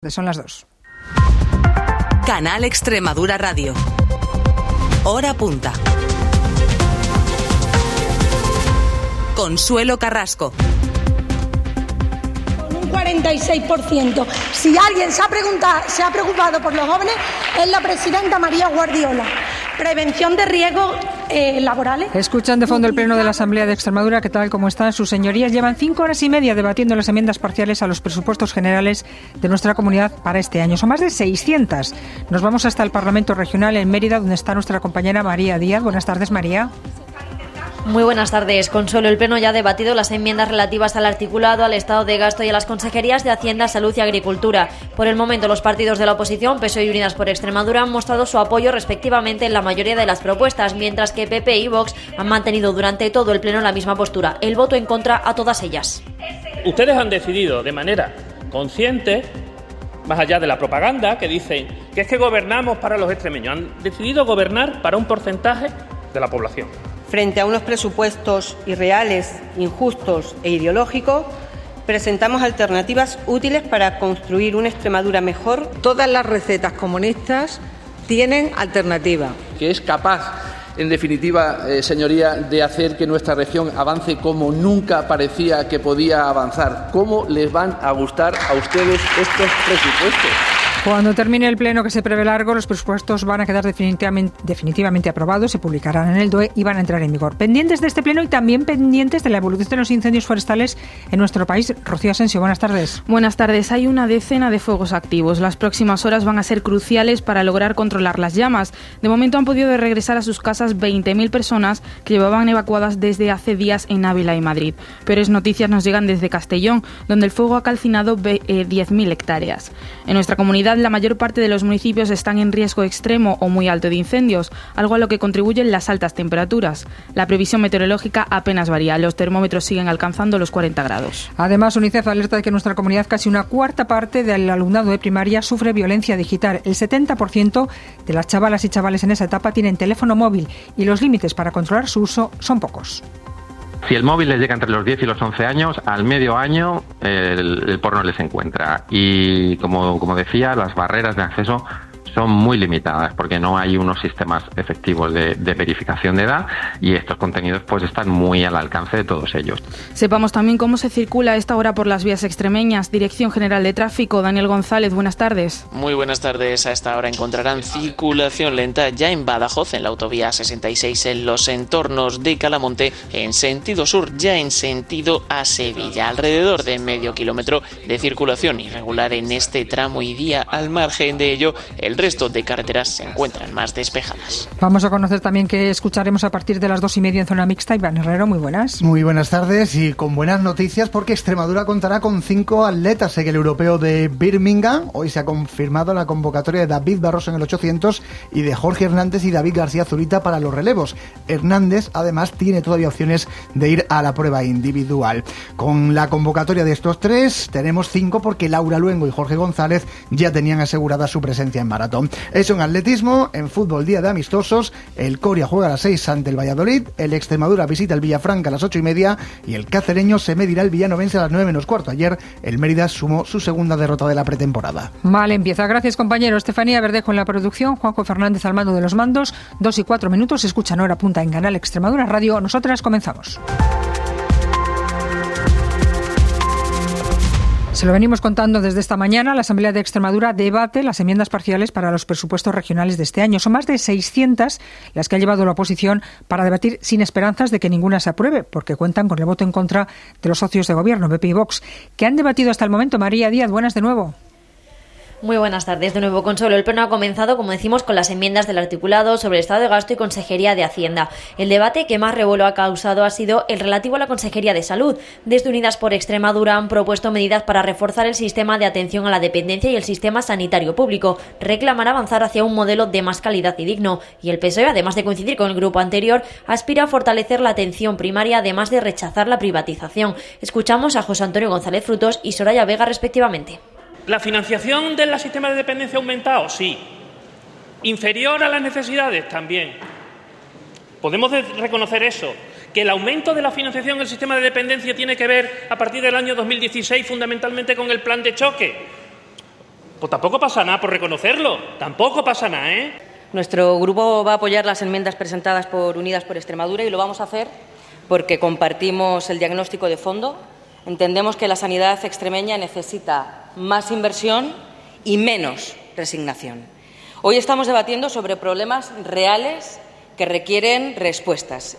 Son las 2. Canal Extremadura Radio. Hora punta. Consuelo Carrasco. Con un 46%. Si alguien se ha preocupado por los jóvenes, es la presidenta María Guardiola. Prevención de riesgos laborales. Escuchan de fondo el pleno de la Asamblea de Extremadura. ¿Qué tal? ¿Cómo están? Sus señorías llevan 5 horas y media debatiendo las enmiendas parciales a los presupuestos generales de nuestra comunidad para este año. Son más de 600. Nos vamos hasta el Parlamento Regional en Mérida, donde está nuestra compañera María Díaz. Buenas tardes, María. Muy buenas tardes, Consuelo. El Pleno ya ha debatido las enmiendas relativas al articulado, al estado de gasto y a las consejerías de Hacienda, Salud y Agricultura. Por el momento, los partidos de la oposición, PSOE y Unidas por Extremadura, han mostrado su apoyo respectivamente en la mayoría de las propuestas, mientras que PP y Vox han mantenido durante todo el Pleno la misma postura, el voto en contra a todas ellas. Ustedes han decidido de manera consciente, más allá de la propaganda que dicen que es que gobernamos para los extremeños, han decidido gobernar para un porcentaje de la población. Frente a unos presupuestos irreales, injustos e ideológicos, presentamos alternativas útiles para construir una Extremadura mejor. Todas las recetas comunistas tienen alternativa. Que es capaz, en definitiva, señoría, de hacer que nuestra región avance como nunca parecía que podía avanzar. ¿Cómo les van a gustar a ustedes estos presupuestos? Cuando termine el pleno, que se prevé largo, los presupuestos van a quedar definitivamente aprobados, se publicarán en el DOE y van a entrar en vigor. Pendientes de este pleno y también pendientes de la evolución de los incendios forestales en nuestro país. Rocío Asensio, buenas tardes. Buenas tardes. Hay una decena de fuegos activos. Las próximas horas van a ser cruciales para lograr controlar las llamas. De momento han podido regresar a sus casas 20.000 personas que llevaban evacuadas desde hace días en Ávila y Madrid. Peores noticias nos llegan desde Castellón, donde el fuego ha calcinado 10.000 hectáreas. En nuestra comunidad, la mayor parte de los municipios están en riesgo extremo o muy alto de incendios, algo a lo que contribuyen las altas temperaturas. La previsión meteorológica apenas varía, los termómetros siguen alcanzando los 40 grados. Además, UNICEF alerta de que en nuestra comunidad casi una cuarta parte del alumnado de primaria sufre violencia digital. El 70% de las chavalas y chavales en esa etapa tienen teléfono móvil y los límites para controlar su uso son pocos. Si el móvil les llega entre los 10 y los 11 años, al medio año el porno les encuentra. Y como decía, las barreras de acceso son muy limitadas porque no hay unos sistemas efectivos de verificación de edad y estos contenidos pues están muy al alcance de todos ellos. Sepamos también cómo se circula a esta hora por las vías extremeñas. Dirección General de Tráfico, Daniel González, buenas tardes. Muy buenas tardes. A esta hora encontrarán circulación lenta ya en Badajoz, en la autovía 66, en los entornos de Calamonte, en sentido sur, ya en sentido a Sevilla. Alrededor de medio kilómetro de circulación irregular en este tramo y día. Al margen de ello, el resto de carreteras se encuentran más despejadas. Vamos a conocer también que escucharemos a partir de las 2:30 en zona mixta. Iván Herrero, muy buenas. Muy buenas tardes y con buenas noticias porque Extremadura contará con 5 atletas en el europeo de Birmingham. Hoy se ha confirmado la convocatoria de David Barroso en el 800 y de Jorge Hernández y David García Zurita para los relevos. Hernández además tiene todavía opciones de ir a la prueba individual. Con la convocatoria de estos 3 tenemos 5 porque Laura Luengo y Jorge González ya tenían asegurada su presencia en maratón. Eso en atletismo. En fútbol, día de amistosos, el Coria juega a las 6 ante el Valladolid, el Extremadura visita el Villafranca a las 8:30 y el cacereño se medirá el villanovense a las 9:15. Ayer el Mérida sumó su segunda derrota de la pretemporada. Vale, empieza. Gracias, compañero. Estefanía Verdejo en la producción, Juanjo Fernández al mando de los mandos. 2:04. Escuchan Hora Punta en Canal Extremadura Radio. Nosotras comenzamos. Se lo venimos contando desde esta mañana. La Asamblea de Extremadura debate las enmiendas parciales para los presupuestos regionales de este año. Son más de 600 las que ha llevado la oposición para debatir sin esperanzas de que ninguna se apruebe, porque cuentan con el voto en contra de los socios de gobierno, PP y Vox, que han debatido hasta el momento. María Díaz, buenas de nuevo. Muy buenas tardes de nuevo, Consuelo. El pleno ha comenzado, como decimos, con las enmiendas del articulado sobre el estado de gasto y consejería de Hacienda. El debate que más revuelo ha causado ha sido el relativo a la consejería de salud. Desde Unidas por Extremadura han propuesto medidas para reforzar el sistema de atención a la dependencia y el sistema sanitario público. Reclaman avanzar hacia un modelo de más calidad y digno. Y el PSOE, además de coincidir con el grupo anterior, aspira a fortalecer la atención primaria, además de rechazar la privatización. Escuchamos a José Antonio González Frutos y Soraya Vega, respectivamente. ¿La financiación del sistema de dependencia ha aumentado? Sí. ¿Inferior a las necesidades? También. Podemos reconocer eso. ¿Que el aumento de la financiación del sistema de dependencia tiene que ver, a partir del año 2016, fundamentalmente con el plan de choque? Pues tampoco pasa nada por reconocerlo, tampoco pasa nada, ¿eh? Nuestro grupo va a apoyar las enmiendas presentadas por Unidas por Extremadura y lo vamos a hacer porque compartimos el diagnóstico de fondo. Entendemos que la sanidad extremeña necesita más inversión y menos resignación. Hoy estamos debatiendo sobre problemas reales que requieren respuestas.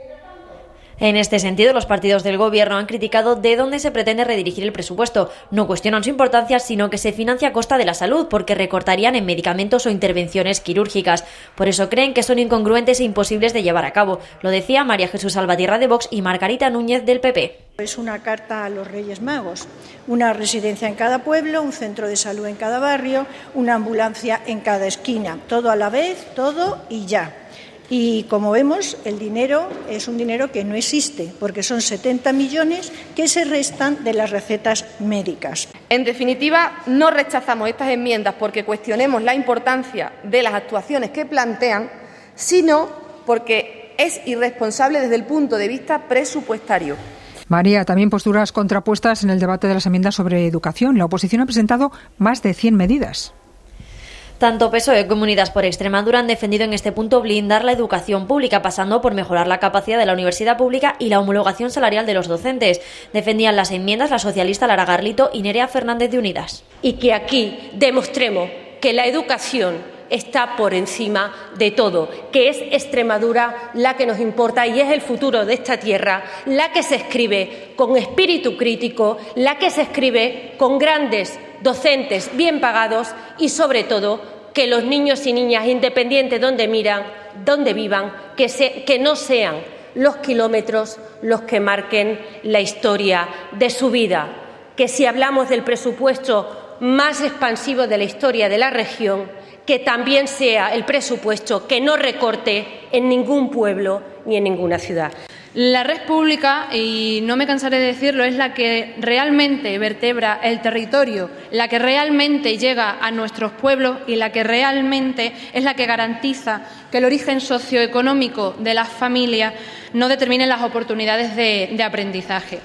En este sentido, los partidos del Gobierno han criticado de dónde se pretende redirigir el presupuesto. No cuestionan su importancia, sino que se financia a costa de la salud, porque recortarían en medicamentos o intervenciones quirúrgicas. Por eso creen que son incongruentes e imposibles de llevar a cabo. Lo decía María Jesús Salvatierra de Vox y Margarita Núñez del PP. Es una carta a los Reyes Magos. Una residencia en cada pueblo, un centro de salud en cada barrio, una ambulancia en cada esquina. Todo a la vez, todo y ya. Y como vemos, el dinero es un dinero que no existe, porque son 70 millones que se restan de las recetas médicas. En definitiva, no rechazamos estas enmiendas porque cuestionemos la importancia de las actuaciones que plantean, sino porque es irresponsable desde el punto de vista presupuestario. María, también posturas contrapuestas en el debate de las enmiendas sobre educación. La oposición ha presentado más de 100 medidas. Tanto PSOE como Unidas por Extremadura han defendido en este punto blindar la educación pública, pasando por mejorar la capacidad de la universidad pública y la homologación salarial de los docentes. Defendían las enmiendas la socialista Lara Garlito y Nerea Fernández de Unidas. Y que aquí demostremos que la educación está por encima de todo, que es Extremadura la que nos importa y es el futuro de esta tierra, la que se escribe con espíritu crítico, la que se escribe con grandes docentes bien pagados y, sobre todo, que los niños y niñas, independientes donde miran, donde vivan, que no sean los kilómetros los que marquen la historia de su vida. Que si hablamos del presupuesto más expansivo de la historia de la región, que también sea el presupuesto que no recorte en ningún pueblo ni en ninguna ciudad. La red pública, y no me cansaré de decirlo, es la que realmente vertebra el territorio, la que realmente llega a nuestros pueblos y la que realmente es la que garantiza que el origen socioeconómico de las familias no determine las oportunidades de aprendizaje.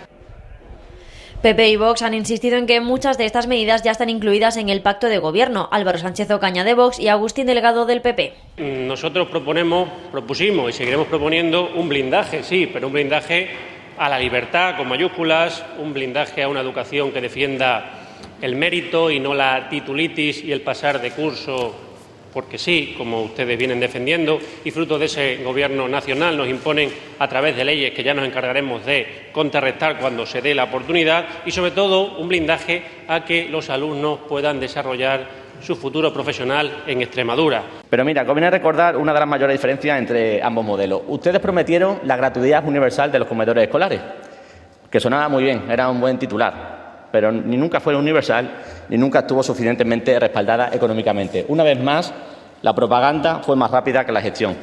PP y Vox han insistido en que muchas de estas medidas ya están incluidas en el pacto de gobierno. Álvaro Sánchez Ocaña de Vox y Agustín Delgado del PP. Nosotros propusimos y seguiremos proponiendo un blindaje, sí, pero un blindaje a la libertad con mayúsculas, un blindaje a una educación que defienda el mérito y no la titulitis y el pasar de curso porque sí, como ustedes vienen defendiendo, y fruto de ese Gobierno nacional nos imponen a través de leyes que ya nos encargaremos de contrarrestar cuando se dé la oportunidad y, sobre todo, un blindaje a que los alumnos puedan desarrollar su futuro profesional en Extremadura. Pero mira, conviene recordar una de las mayores diferencias entre ambos modelos. Ustedes prometieron la gratuidad universal de los comedores escolares, que sonaba muy bien, era un buen titular, pero ni nunca fue universal ni nunca estuvo suficientemente respaldada económicamente. Una vez más, la propaganda fue más rápida que la gestión.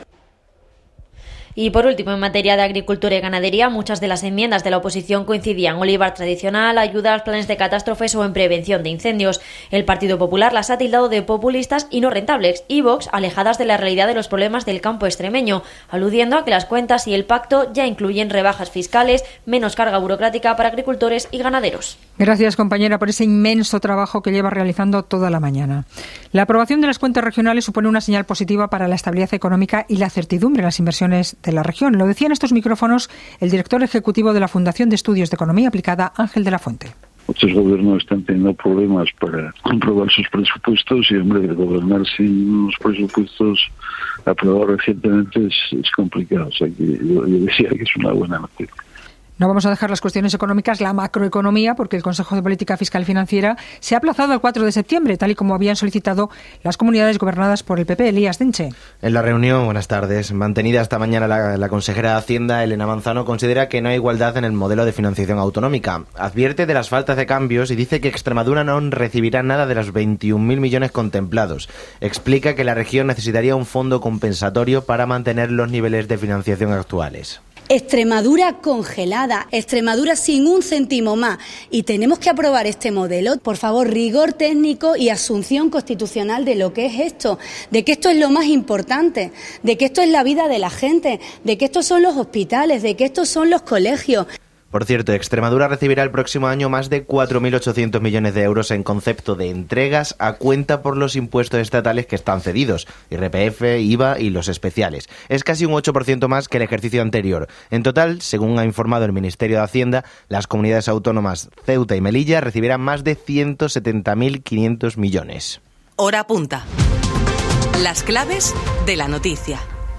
Y por último, en materia de agricultura y ganadería, muchas de las enmiendas de la oposición coincidían: olivar tradicional, ayudas, planes de catástrofes o en prevención de incendios. El Partido Popular las ha tildado de populistas y no rentables, y Vox alejadas de la realidad de los problemas del campo extremeño, aludiendo a que las cuentas y el pacto ya incluyen rebajas fiscales, menos carga burocrática para agricultores y ganaderos. Gracias, compañera, por ese inmenso trabajo que lleva realizando toda la mañana. La aprobación de las cuentas regionales supone una señal positiva para la estabilidad económica y la certidumbre en las inversiones de la región. Lo decía en estos micrófonos el director ejecutivo de la Fundación de Estudios de Economía Aplicada, Ángel de la Fuente. Muchos gobiernos están teniendo problemas para aprobar sus presupuestos y, hombre, gobernar sin los presupuestos aprobados recientemente es complicado. O sea, que yo decía que es una buena noticia. No vamos a dejar las cuestiones económicas, la macroeconomía, porque el Consejo de Política Fiscal y Financiera se ha aplazado al 4 de septiembre, tal y como habían solicitado las comunidades gobernadas por el PP. Elías Denche. En la reunión, buenas tardes, mantenida esta mañana la consejera de Hacienda, Elena Manzano, considera que no hay igualdad en el modelo de financiación autonómica. Advierte de las faltas de cambios y dice que Extremadura no recibirá nada de los 21.000 millones contemplados. Explica que la región necesitaría un fondo compensatorio para mantener los niveles de financiación actuales. Extremadura congelada, Extremadura sin un céntimo más. Y tenemos que aprobar este modelo. Por favor, rigor técnico y asunción constitucional de lo que es esto, de que esto es lo más importante, de que esto es la vida de la gente, de que estos son los hospitales, de que estos son los colegios. Por cierto, Extremadura recibirá el próximo año más de 4.800 millones de euros en concepto de entregas a cuenta por los impuestos estatales que están cedidos, IRPF, IVA y los especiales. Es casi un 8% más que el ejercicio anterior. En total, según ha informado el Ministerio de Hacienda, las comunidades autónomas Ceuta y Melilla recibirán más de 170.500 millones. Hora punta. Las claves de la noticia.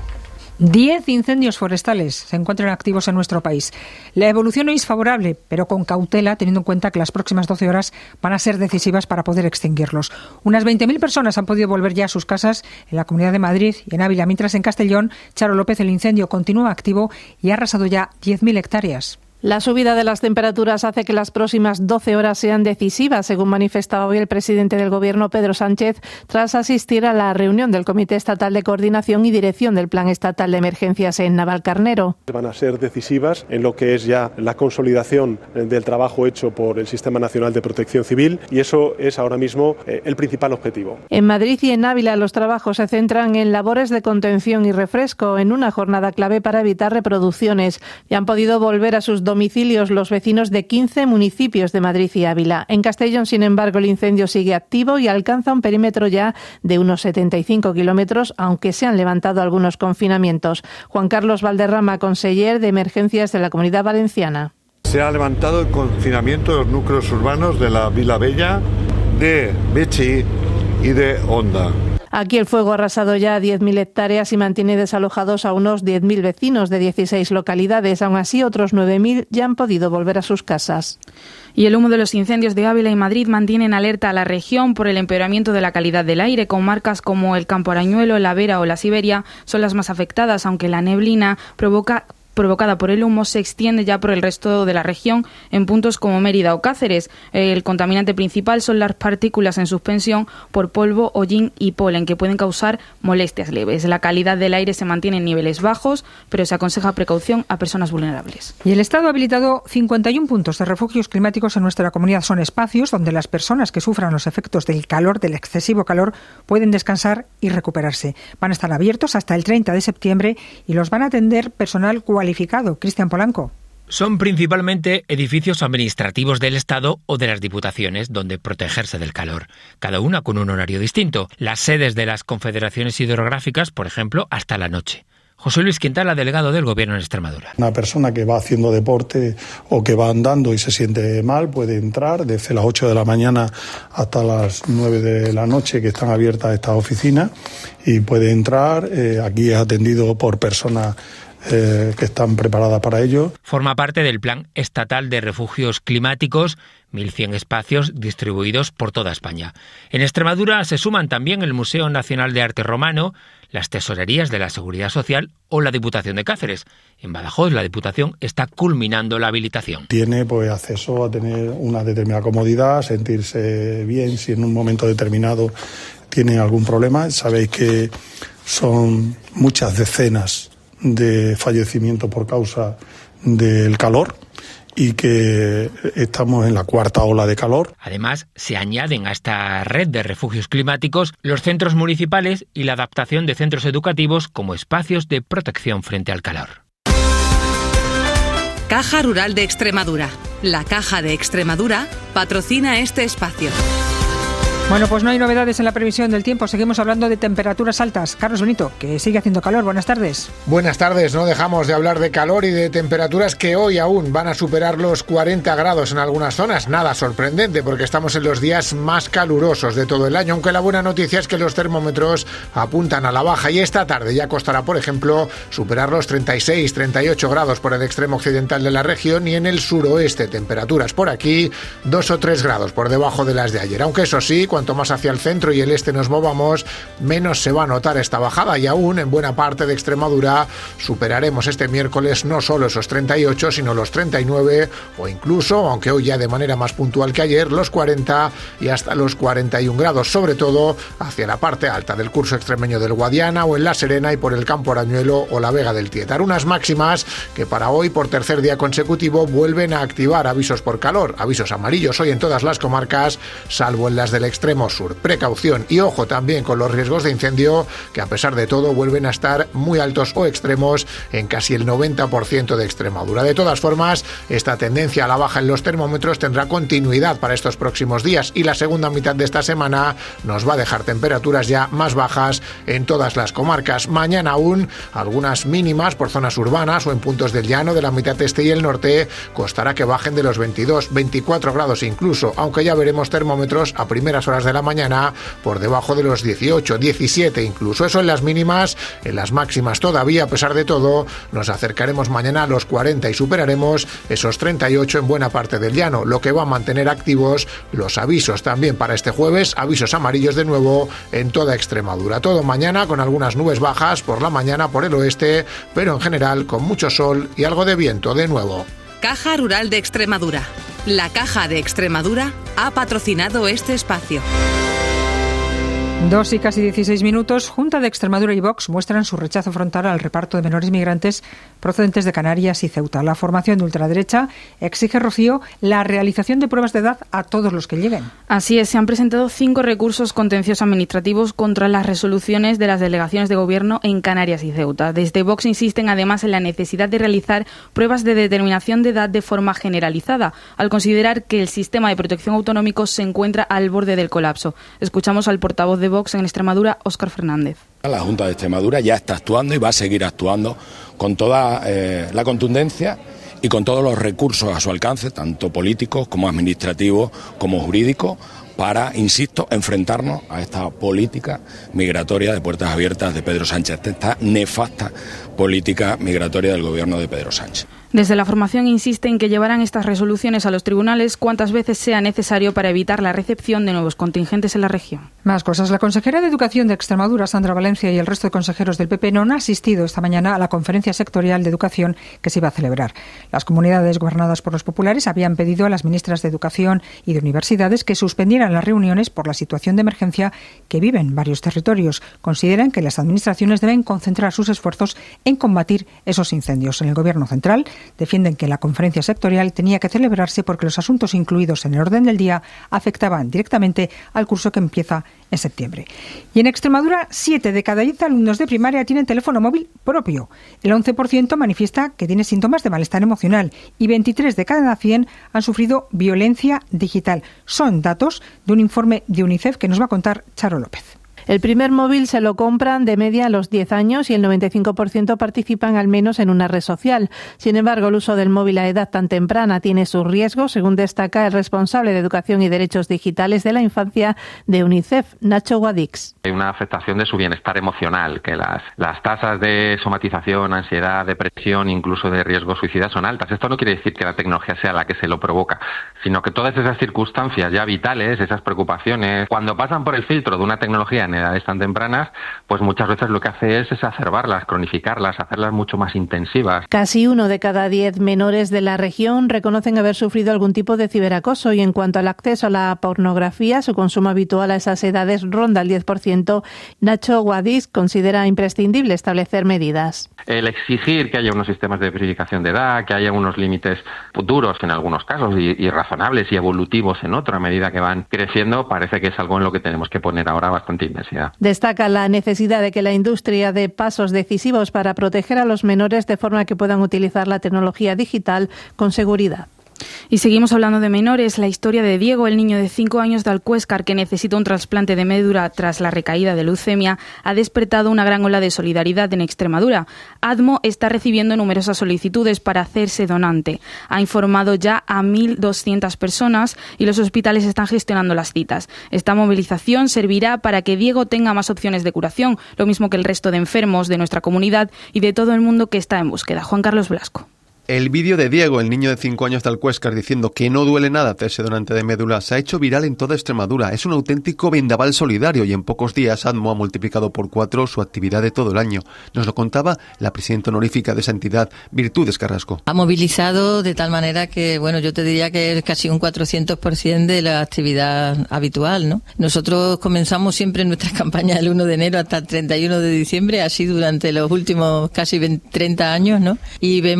10 incendios forestales se encuentran activos en nuestro país. La evolución hoy es favorable, pero con cautela, teniendo en cuenta que las próximas 12 horas van a ser decisivas para poder extinguirlos. Unas 20.000 personas han podido volver ya a sus casas en la Comunidad de Madrid y en Ávila, mientras en Castellón, Charo López, el incendio continúa activo y ha arrasado ya 10.000 hectáreas. La subida de las temperaturas hace que las próximas 12 horas sean decisivas, según manifestaba hoy el presidente del Gobierno, Pedro Sánchez, tras asistir a la reunión del Comité Estatal de Coordinación y Dirección del Plan Estatal de Emergencias en Navalcarnero. Van a ser decisivas en lo que es ya la consolidación del trabajo hecho por el Sistema Nacional de Protección Civil, y eso es ahora mismo el principal objetivo. En Madrid y en Ávila los trabajos se centran en labores de contención y refresco, en una jornada clave para evitar reproducciones. Ya han podido volver a sus domicilios los vecinos de 15 municipios de Madrid y Ávila. En Castellón, sin embargo, el incendio sigue activo y alcanza un perímetro ya de unos 75 kilómetros, aunque se han levantado algunos confinamientos. Juan Carlos Valderrama, conseller de Emergencias de la Comunidad Valenciana. Se ha levantado el confinamiento de los núcleos urbanos de la Vila Bella, de Bechi y de Onda. Aquí el fuego ha arrasado ya 10.000 hectáreas y mantiene desalojados a unos 10.000 vecinos de 16 localidades. Aún así, otros 9.000 ya han podido volver a sus casas. Y el humo de los incendios de Ávila y Madrid mantiene en alerta a la región por el empeoramiento de la calidad del aire. Comarcas como el Campo Arañuelo, la Vera o la Siberia son las más afectadas, aunque la neblina provocada por el humo se extiende ya por el resto de la región en puntos como Mérida o Cáceres. El contaminante principal son las partículas en suspensión por polvo, hollín y polen, que pueden causar molestias leves. La calidad del aire se mantiene en niveles bajos, pero se aconseja precaución a personas vulnerables. Y el Estado ha habilitado 51 puntos de refugios climáticos en nuestra comunidad. Son espacios donde las personas que sufran los efectos del calor, del excesivo calor, pueden descansar y recuperarse. Van a estar abiertos hasta el 30 de septiembre y los van a atender personal cualificado. Cristian Polanco. Son principalmente edificios administrativos del Estado o de las diputaciones donde protegerse del calor, cada una con un horario distinto. Las sedes de las confederaciones hidrográficas, por ejemplo, hasta la noche. José Luis Quintana, delegado del Gobierno en Extremadura. Una persona que va haciendo deporte o que va andando y se siente mal puede entrar desde las 8 de la mañana hasta las 9 de la noche, que están abiertas estas oficinas, y puede entrar. Aquí es atendido por personas que están preparadas para ello. Forma parte del Plan Estatal de Refugios Climáticos, 1.100 espacios distribuidos por toda España. En Extremadura se suman también el Museo Nacional de Arte Romano, las tesorerías de la Seguridad Social o la Diputación de Cáceres. En Badajoz, la Diputación está culminando la habilitación. Tiene acceso a tener una determinada comodidad, sentirse bien si en un momento determinado tiene algún problema. Sabéis que son muchas decenas de fallecimientos por causa del calor y que estamos en la cuarta ola de calor. Además, se añaden a esta red de refugios climáticos los centros municipales y la adaptación de centros educativos como espacios de protección frente al calor. Caja Rural de Extremadura. La Caja de Extremadura patrocina este espacio. Bueno, pues no hay novedades en la previsión del tiempo. Seguimos hablando de temperaturas altas. Carlos Benito, que sigue haciendo calor. Buenas tardes. Buenas tardes. No dejamos de hablar de calor y de temperaturas que hoy aún van a superar los 40 grados en algunas zonas. Nada sorprendente, porque estamos en los días más calurosos de todo el año, aunque la buena noticia es que los termómetros apuntan a la baja y esta tarde ya costará, por ejemplo, superar los 36, 38 grados por el extremo occidental de la región, y en el suroeste temperaturas por aquí 2 o 3 grados por debajo de las de ayer. Aunque eso sí, cuanto más hacia el centro y el este nos movamos, menos se va a notar esta bajada, y aún en buena parte de Extremadura superaremos este miércoles no solo esos 38, sino los 39 o incluso, aunque hoy ya de manera más puntual que ayer, los 40 y hasta los 41 grados, sobre todo hacia la parte alta del curso extremeño del Guadiana o en La Serena y por el Campo Arañuelo o la Vega del Tietar. Unas máximas que para hoy, por tercer día consecutivo, vuelven a activar avisos por calor, avisos amarillos hoy en todas las comarcas, salvo en las del extremo extremo sur. Precaución y ojo también con los riesgos de incendio, que a pesar de todo vuelven a estar muy altos o extremos en casi el 90% de Extremadura. De todas formas, esta tendencia a la baja en los termómetros tendrá continuidad para estos próximos días y la segunda mitad de esta semana nos va a dejar temperaturas ya más bajas en todas las comarcas. Mañana aún algunas mínimas por zonas urbanas o en puntos del llano de la mitad este y el norte costará que bajen de los 22, 24 grados incluso, aunque ya veremos termómetros a primeras horas de la mañana por debajo de los 18, 17 incluso. Eso en las mínimas. En las máximas todavía, a pesar de todo, nos acercaremos mañana a los 40 y superaremos esos 38 en buena parte del llano, lo que va a mantener activos los avisos también para este jueves, avisos amarillos de nuevo en toda Extremadura. Todo mañana con algunas nubes bajas por la mañana por el oeste, pero en general con mucho sol y algo de viento de nuevo. Caja Rural de Extremadura. La Caja de Extremadura ha patrocinado este espacio. 2 y casi 16 minutos. Junta de Extremadura y Vox muestran su rechazo frontal al reparto de menores migrantes procedentes de Canarias y Ceuta. La formación de ultraderecha exige, Rocío, la realización de pruebas de edad a todos los que lleguen. Así es, se han presentado 5 recursos contenciosos administrativos contra las resoluciones de las delegaciones de gobierno en Canarias y Ceuta. Desde Vox insisten además en la necesidad de realizar pruebas de determinación de edad de forma generalizada, al considerar que el sistema de protección autonómico se encuentra al borde del colapso. Escuchamos al portavoz de Vox en Extremadura, Óscar Fernández. La Junta de Extremadura ya está actuando y va a seguir actuando con toda la contundencia y con todos los recursos a su alcance, tanto políticos como administrativos como jurídicos, para, insisto, enfrentarnos a esta política migratoria de puertas abiertas de Pedro Sánchez, esta nefasta política migratoria del gobierno de Pedro Sánchez. Desde la formación insisten en que llevarán estas resoluciones a los tribunales cuantas veces sea necesario para evitar la recepción de nuevos contingentes en la región. Más cosas. La consejera de Educación de Extremadura, Sandra Valencia, y el resto de consejeros del PP no han asistido esta mañana a la conferencia sectorial de educación que se iba a celebrar. Las comunidades gobernadas por los populares habían pedido a las ministras de Educación y de Universidades que suspendieran las reuniones por la situación de emergencia que viven varios territorios. Consideran que las administraciones deben concentrar sus esfuerzos en combatir esos incendios. En el Gobierno central defienden que la conferencia sectorial tenía que celebrarse porque los asuntos incluidos en el orden del día afectaban directamente al curso que empieza en septiembre. Y en Extremadura, 7 de cada 10 alumnos de primaria tienen teléfono móvil propio. El 11% manifiesta que tiene síntomas de malestar emocional y 23 de cada 100 han sufrido violencia digital. Son datos de un informe de UNICEF que nos va a contar Charo López. El primer móvil se lo compran de media a los 10 años y el 95% participan al menos en una red social. Sin embargo, el uso del móvil a edad tan temprana tiene sus riesgos, según destaca el responsable de Educación y Derechos Digitales de la Infancia de UNICEF, Nacho Guadix. Hay una afectación de su bienestar emocional, que las tasas de somatización, ansiedad, depresión, incluso de riesgo suicida son altas. Esto no quiere decir que la tecnología sea la que se lo provoca, sino que todas esas circunstancias ya vitales, esas preocupaciones, cuando pasan por el filtro de una tecnología en edades tan tempranas, pues muchas veces lo que hace es exacerbarlas, cronificarlas, hacerlas mucho más intensivas. Casi 1 de cada 10 menores de la región reconocen haber sufrido algún tipo de ciberacoso y en cuanto al acceso a la pornografía, su consumo habitual a esas edades ronda el 10%. Nacho Guadix considera imprescindible establecer medidas. El exigir que haya unos sistemas de verificación de edad, que haya unos límites duros en algunos casos y razonables y evolutivos en otra, a medida que van creciendo, parece que es algo en lo que tenemos que poner ahora bastante intensidad. Destaca la necesidad de que la industria dé pasos decisivos para proteger a los menores de forma que puedan utilizar la tecnología digital con seguridad. Y seguimos hablando de menores. La historia de Diego, el niño de 5 años de Alcuéscar que necesita un trasplante de médula tras la recaída de leucemia, ha despertado una gran ola de solidaridad en Extremadura. ADMO está recibiendo numerosas solicitudes para hacerse donante. Ha informado ya a 1.200 personas y los hospitales están gestionando las citas. Esta movilización servirá para que Diego tenga más opciones de curación, lo mismo que el resto de enfermos de nuestra comunidad y de todo el mundo que está en búsqueda. Juan Carlos Blasco. El vídeo de Diego, el niño de 5 años de Alcuéscar, diciendo que no duele nada hacerse donante de médula, se ha hecho viral en toda Extremadura. Es un auténtico vendaval solidario y en pocos días ADMO ha multiplicado por 4 su actividad de todo el año. Nos lo contaba la presidenta honorífica de esa entidad, Virtudes Carrasco. Ha movilizado de tal manera que, bueno, yo te diría que es casi un 400% de la actividad habitual, ¿no? Nosotros comenzamos siempre nuestras campañas el 1 de enero hasta el 31 de diciembre, así durante los últimos casi 30 años, ¿no? Y vemos cómo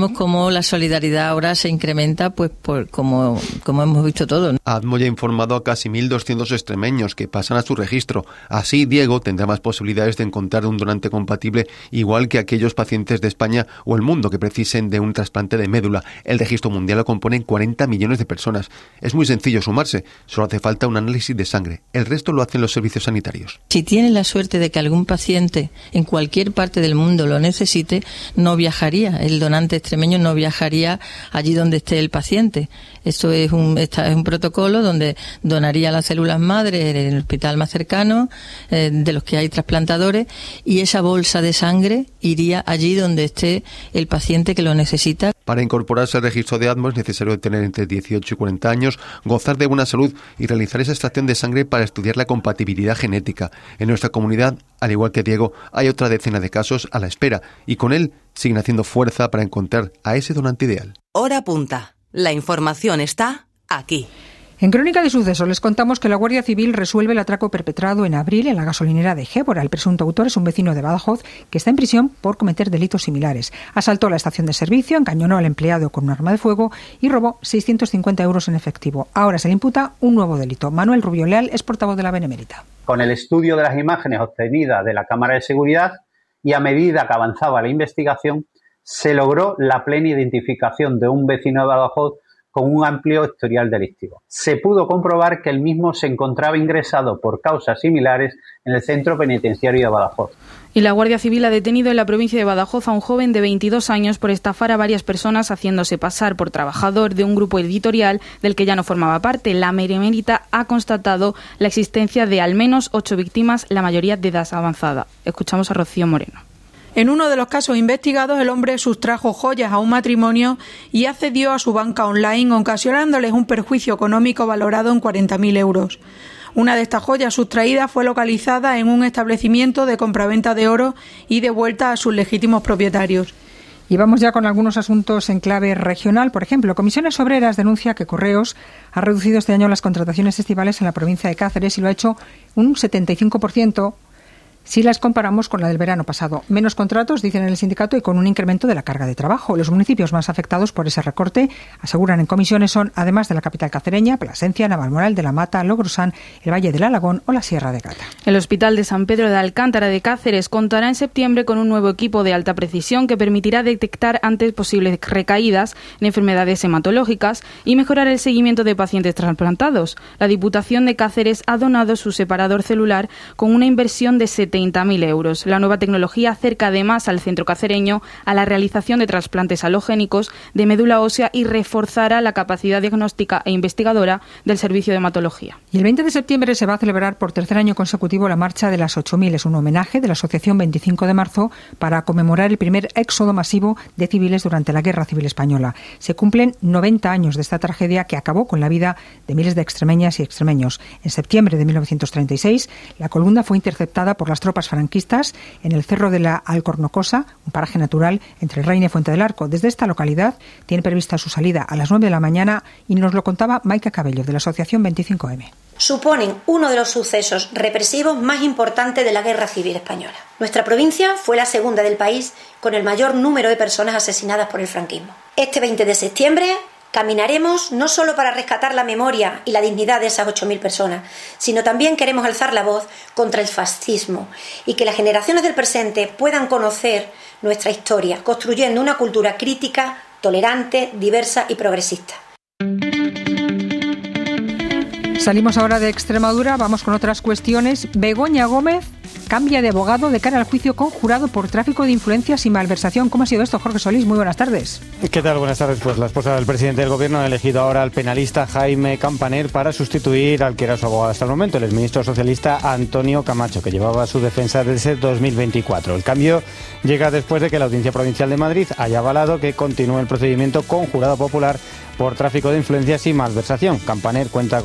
la solidaridad ahora se incrementa, pues como hemos visto todos, ¿no? ADMO ya ha informado a casi 1.200 extremeños que pasan a su registro. Así, Diego tendrá más posibilidades de encontrar un donante compatible, igual que aquellos pacientes de España o el mundo que precisen de un trasplante de médula. El registro mundial lo componen 40 millones de personas. Es muy sencillo sumarse, solo hace falta un análisis de sangre. El resto lo hacen los servicios sanitarios. Si tiene la suerte de que algún paciente en cualquier parte del mundo lo necesite, no viajaría. El donante extremeño no viajaría allí donde esté el paciente. Esto es un protocolo donde donaría las células madre en el hospital más cercano, de los que hay trasplantadores, y esa bolsa de sangre iría allí donde esté el paciente que lo necesita. Para incorporarse al registro de ADMO es necesario tener entre 18 y 40 años, gozar de buena salud y realizar esa extracción de sangre para estudiar la compatibilidad genética. En nuestra comunidad, al igual que Diego, hay otra decena de casos a la espera y con él siguen haciendo fuerza para encontrar a ese donante ideal. Hora punta. La información está aquí. En Crónica de Sucesos les contamos que la Guardia Civil resuelve el atraco perpetrado en abril en la gasolinera de Gébora. El presunto autor es un vecino de Badajoz que está en prisión por cometer delitos similares. Asaltó la estación de servicio, encañonó al empleado con un arma de fuego y robó 650 euros en efectivo. Ahora se le imputa un nuevo delito. Manuel Rubio Leal es portavoz de la Benemérita. Con el estudio de las imágenes obtenidas de la cámara de seguridad y a medida que avanzaba la investigación, se logró la plena identificación de un vecino de Badajoz con un amplio historial delictivo. Se pudo comprobar que el mismo se encontraba ingresado por causas similares en el centro penitenciario de Badajoz. Y la Guardia Civil ha detenido en la provincia de Badajoz a un joven de 22 años por estafar a varias personas haciéndose pasar por trabajador de un grupo editorial del que ya no formaba parte. La Benemérita ha constatado la existencia de al menos 8 víctimas, la mayoría de edad avanzada. Escuchamos a Rocío Moreno. En uno de los casos investigados, el hombre sustrajo joyas a un matrimonio y accedió a su banca online, ocasionándoles un perjuicio económico valorado en 40.000 euros. Una de estas joyas sustraídas fue localizada en un establecimiento de compraventa de oro y devuelta a sus legítimos propietarios. Y vamos ya con algunos asuntos en clave regional. Por ejemplo, Comisiones Obreras denuncia que Correos ha reducido este año las contrataciones estivales en la provincia de Cáceres y lo ha hecho un 75%. Si las comparamos con la del verano pasado. Menos contratos, dicen en el sindicato, y con un incremento de la carga de trabajo. Los municipios más afectados por ese recorte, aseguran en comisiones, son, además de la capital cacereña, Plasencia, Navalmoral de la Mata, Logrosán, el Valle del Alagón o la Sierra de Gata. El Hospital de San Pedro de Alcántara de Cáceres contará en septiembre con un nuevo equipo de alta precisión que permitirá detectar antes posibles recaídas en enfermedades hematológicas y mejorar el seguimiento de pacientes trasplantados. La Diputación de Cáceres ha donado su separador celular con una inversión de 70.000 euros. La nueva tecnología acerca además al centro cacereño a la realización de trasplantes halogénicos de médula ósea y reforzará la capacidad diagnóstica e investigadora del servicio de hematología. Y el 20 de septiembre se va a celebrar por tercer año consecutivo la Marcha de las 8.000. Es un homenaje de la Asociación 25 de marzo para conmemorar el primer éxodo masivo de civiles durante la Guerra Civil Española. Se cumplen 90 años de esta tragedia que acabó con la vida de miles de extremeñas y extremeños. En septiembre de 1936, la columna fue interceptada por las tropas franquistas en el Cerro de la Alcornocosa, un paraje natural entre Reina y Fuente del Arco. Desde esta localidad tiene prevista su salida a las 9 de la mañana y nos lo contaba Maika Cabello, de la Asociación 25M. Suponen uno de los sucesos represivos más importantes de la Guerra Civil Española. Nuestra provincia fue la segunda del país con el mayor número de personas asesinadas por el franquismo. Este 20 de septiembre caminaremos no solo para rescatar la memoria y la dignidad de esas 8.000 personas, sino también queremos alzar la voz contra el fascismo y que las generaciones del presente puedan conocer nuestra historia, construyendo una cultura crítica, tolerante, diversa y progresista. Salimos ahora de Extremadura, vamos con otras cuestiones. Begoña Gómez cambia de abogado de cara al juicio conjurado por tráfico de influencias y malversación. ¿Cómo ha sido esto, Jorge Solís? Muy buenas tardes. ¿Qué tal? Buenas tardes. Pues la esposa del presidente del gobierno ha elegido ahora al penalista Jaime Campaner para sustituir al que era su abogado hasta el momento, el exministro socialista Antonio Camacho, que llevaba su defensa desde 2024. El cambio llega después de que la Audiencia Provincial de Madrid haya avalado que continúe el procedimiento conjurado popular por tráfico de influencias y malversación. Campaner cuenta con una amplia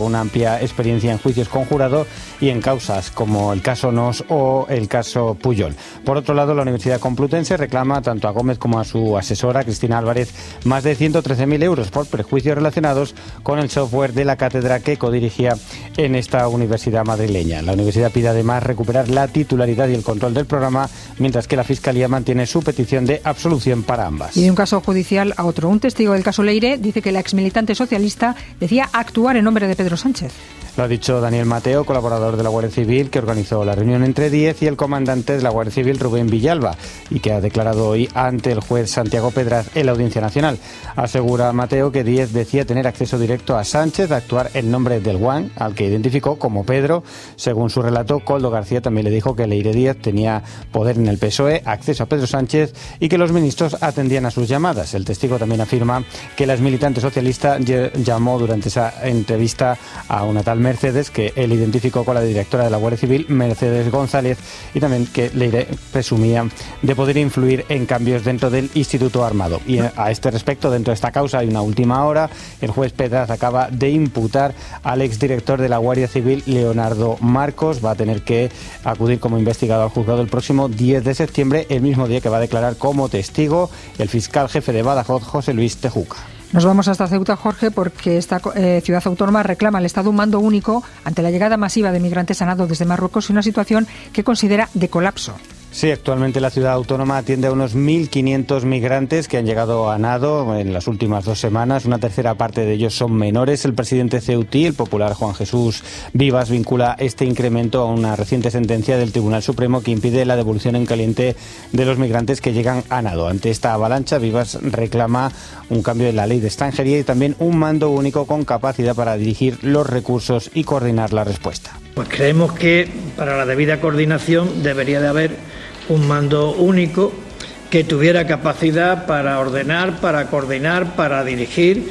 amplia experiencia en juicios con jurado y en causas como el caso Nos o el caso Pujol. Por otro lado, la Universidad Complutense reclama tanto a Gómez como a su asesora, Cristina Álvarez, más de 113.000 euros por prejuicios relacionados con el software de la cátedra que codirigía en esta universidad madrileña. La universidad pide además recuperar la titularidad y el control del programa, mientras que la Fiscalía mantiene su petición de absolución para ambas. Y de un caso judicial a otro. Un testigo del caso Leire dice que la exmilitante socialista decía actuar en nombre de Pedro Sánchez. Lo ha dicho Daniel Mateo, colaborador de la Guardia Civil, que organizó la reunión entre Díez y el comandante de la Guardia Civil, Rubén Villalba, y que ha declarado hoy ante el juez Santiago Pedraz en la Audiencia Nacional. Asegura Mateo que Díez decía tener acceso directo a Sánchez, a actuar en nombre del Guan, al que identificó como Pedro. Según su relato, Koldo García también le dijo que Leire Díez tenía poder en el PSOE, acceso a Pedro Sánchez y que los ministros atendían a sus llamadas. El testigo también afirma que la exmilitante socialista llamó durante esa entrevista a una tal Mercedes, que él identificó con la directora de la Guardia Civil, Mercedes González, y también que Leire presumía de poder influir en cambios dentro del Instituto Armado. Y a este respecto, dentro de esta causa hay una última hora. El juez Pedraz acaba de imputar al exdirector de la Guardia Civil, Leonardo Marcos. Va a tener que acudir como investigado al juzgado el próximo 10 de septiembre, el mismo día que va a declarar como testigo el fiscal jefe de Badajoz, José Luis Tejuca. Nos vamos hasta Ceuta, Jorge, porque esta ciudad autónoma reclama al Estado un mando único ante la llegada masiva de migrantes a nado desde Marruecos y una situación que considera de colapso. Sí, actualmente la ciudad autónoma atiende a unos 1.500 migrantes que han llegado a nado en las últimas 2 semanas. Una tercera parte de ellos son menores. El presidente ceutí, el popular Juan Jesús Vivas, vincula este incremento a una reciente sentencia del Tribunal Supremo que impide la devolución en caliente de los migrantes que llegan a nado. Ante esta avalancha, Vivas reclama un cambio en la ley de extranjería y también un mando único con capacidad para dirigir los recursos y coordinar la respuesta. Pues creemos que para la debida coordinación debería de haber un mando único que tuviera capacidad para ordenar, para coordinar, para dirigir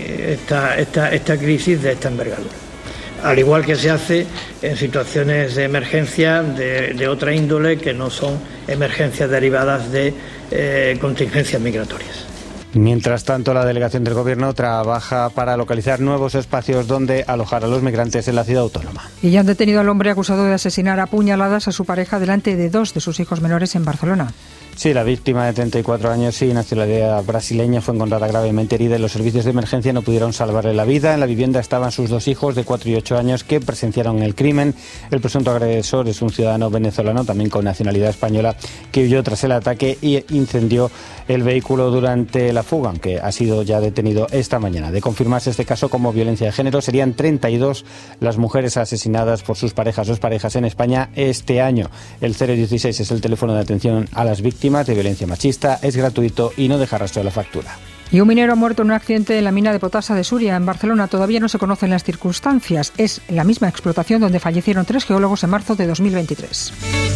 esta crisis de esta envergadura. Al igual que se hace en situaciones de emergencia de otra índole que no son emergencias derivadas de contingencias migratorias. Mientras tanto, la delegación del Gobierno trabaja para localizar nuevos espacios donde alojar a los migrantes en la ciudad autónoma. Y ya han detenido al hombre acusado de asesinar a puñaladas a su pareja delante de 2 de sus hijos menores en Barcelona. Sí, la víctima de 34 años y nacionalidad brasileña fue encontrada gravemente herida y los servicios de emergencia no pudieron salvarle la vida. En la vivienda estaban sus 2 hijos de 4 y 8 años que presenciaron el crimen. El presunto agresor es un ciudadano venezolano, también con nacionalidad española, que huyó tras el ataque y incendió el vehículo durante la fuga, aunque ha sido ya detenido esta mañana. De confirmarse este caso como violencia de género, serían 32 las mujeres asesinadas por sus parejas o exparejas en España este año. El 016 es el teléfono de atención a las víctimas de violencia machista, es gratuito y no deja rastro de la factura. Y un minero ha muerto en un accidente en la mina de potasa de Suria, en Barcelona. Todavía no se conocen las circunstancias. Es la misma explotación donde fallecieron 3 geólogos en marzo de 2023.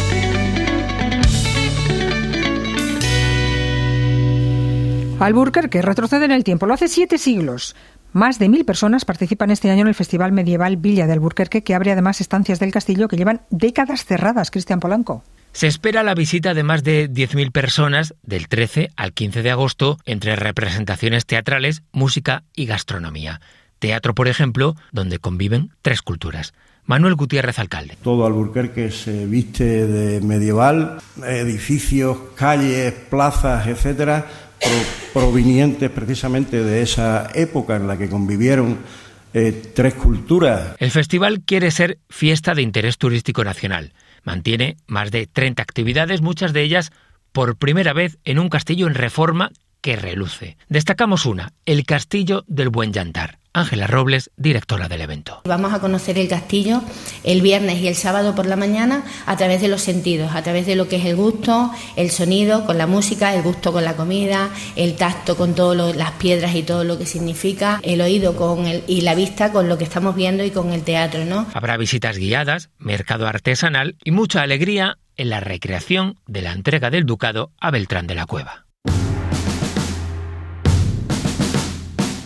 Alburquerque retrocede en el tiempo. Lo hace 7 siglos. Más de 1.000 personas participan este año en el Festival Medieval Villa de Alburquerque, que abre además estancias del castillo que llevan décadas cerradas. Cristian Polanco. Se espera la visita de más de 10.000 personas del 13 al 15 de agosto entre representaciones teatrales, música y gastronomía. Teatro, por ejemplo, donde conviven 3 culturas. Manuel Gutiérrez, alcalde. Todo Alburquerque se viste de medieval, edificios, calles, plazas, etcétera, provenientes precisamente de esa época en la que convivieron 3 culturas. El festival quiere ser fiesta de interés turístico nacional. Mantiene más de 30 actividades, muchas de ellas por primera vez en un castillo en reforma que reluce. Destacamos una, el Castillo del Buen Llantar. Ángela Robles, directora del evento. Vamos a conocer el castillo el viernes y el sábado por la mañana a través de los sentidos, a través de lo que es el gusto, el sonido con la música, el gusto con la comida, el tacto con todas las piedras y todo lo que significa, el oído y la vista con lo que estamos viendo y con el teatro, ¿no? Habrá visitas guiadas, mercado artesanal y mucha alegría en la recreación de la entrega del ducado a Beltrán de la Cueva.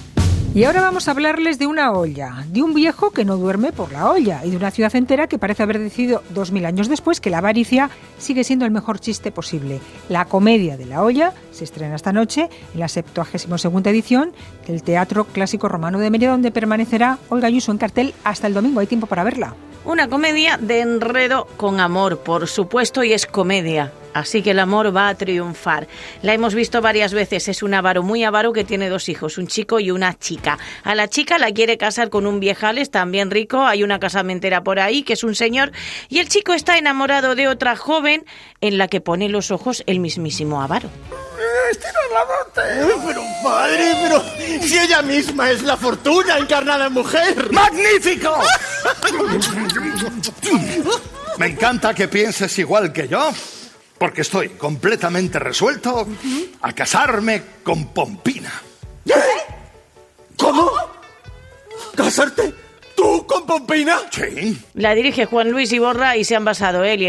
Y ahora vamos a hablarles de una olla, de un viejo que no duerme por la olla y de una ciudad entera que parece haber decidido 2000 años después que la avaricia sigue siendo el mejor chiste posible. La comedia de la olla se estrena esta noche en la 72ª edición del Teatro Clásico Romano de Mérida, donde permanecerá Olga Ayuso en cartel hasta el domingo. Hay tiempo para verla. Una comedia de enredo con amor, por supuesto, y es comedia. Así que el amor va a triunfar. La hemos visto varias veces. Es un avaro, muy avaro, que tiene 2 hijos, un chico y una chica. A la chica la quiere casar con un viejales también rico. Hay una casamentera por ahí que es un señor. Y el chico está enamorado de otra joven en la que pone los ojos el mismísimo avaro. ¡Estirar la dote! Pero padre, pero si ella misma es la fortuna encarnada en mujer. ¡Magnífico! Me encanta que pienses igual que yo, porque estoy completamente resuelto a casarme con Pompina. ¿Eh? ¿Cómo? ¿Casarte tú con Pompina? Sí. La dirige Juan Luis Iborra y se han basado él y